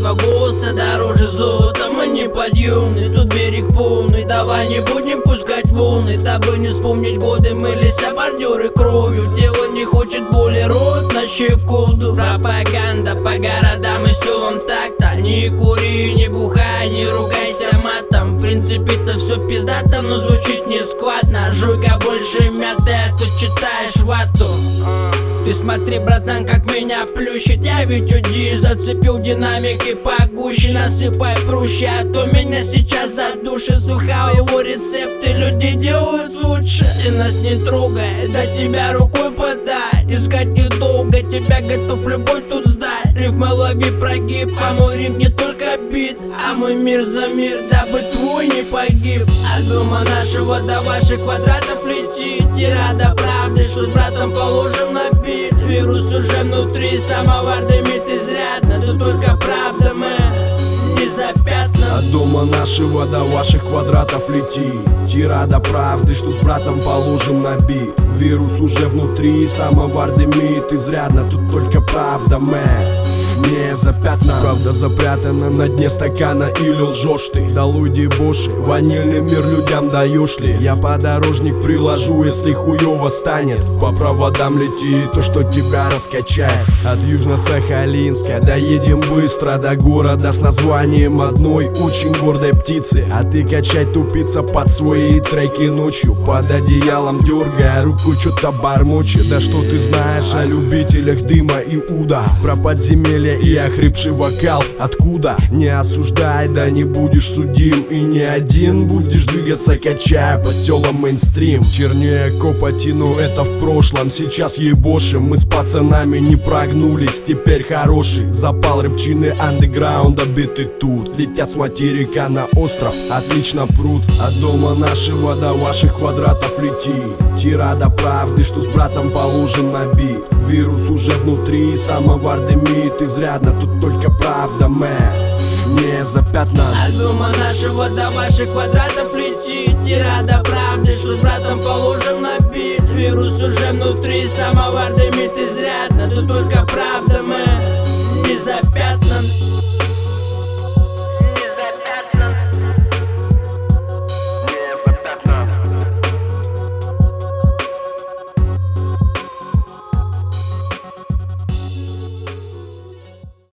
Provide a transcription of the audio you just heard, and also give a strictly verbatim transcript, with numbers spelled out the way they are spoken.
два голоса дороже золота. Мы неподъемны, тут берег полный. Давай не будем пускать волны, дабы не вспомнить годы. Мылись бордюры кровью, тело не хочет боли, рот на щеколду. Пропаганда по городам и селам так-то. Не кури, не бухай, не ругайся матом. В принципе-то все пиздато, но звучит не складно. Жуй-ка больше мяты, а то читаешь вату. Ты смотри, братан, как меня плющит. Я ведь уди, зацепил динамики погуще. Насыпай прущи, а то меня сейчас задушит. Слыхал его рецепты, люди делают лучше. Ты нас не трогай, до тебя рукой подай. Искать недолго, тебя готов любой тут сдать. Рифмологи прогиб, а мой рим не только бит, а мой мир за мир, дабы твой не погиб. От дома нашего до ваших квадратов летит тирада правды, что с братом положим на бит. Вирус уже внутри, самовар дымит изрядно. Тут только правда, мы не запятнан. От дома нашего до ваших квадратов летит тирада правды, что с братом положим на бит. Вирус уже внутри, самовар дымит изрядно. Тут только правда, мэ, не запятнан. Правда запрятана на дне стакана, или лжешь ты? Долой дебоши, ванильный мир людям даешь ли? Я подорожник приложу, если хуёво станет. По проводам лети то, что тебя раскачает. От Южно-Сахалинска доедем быстро до города с названием одной очень гордой птицы. А ты качать тупица под свои треки ночью, под одеялом дергая руку, что-то бормочет. Да что ты знаешь о любителях дыма и уда? Про подземелье и охрипший вокал откуда? Не осуждай, да не будешь судим. И не один будешь двигаться, качая по селам мейнстрим. Чернее копотину, это в прошлом, сейчас ебошим. Мы с пацанами не прогнулись, теперь хороший запал рыбчины андеграунда, биты тут летят с материка на остров, отлично прут. От дома нашего до ваших квадратов лети тирада правды, что с братом положим на бит. Вирус уже внутри, самовар дымит изрядно. Тут только правда, мэ, не запятнан. От дома нашего до ваших квадратов летит тирада правды, что с братом положим на бит. Вирус уже внутри, самовар дымит изрядно. Тут только правда, мэ, не запятнан.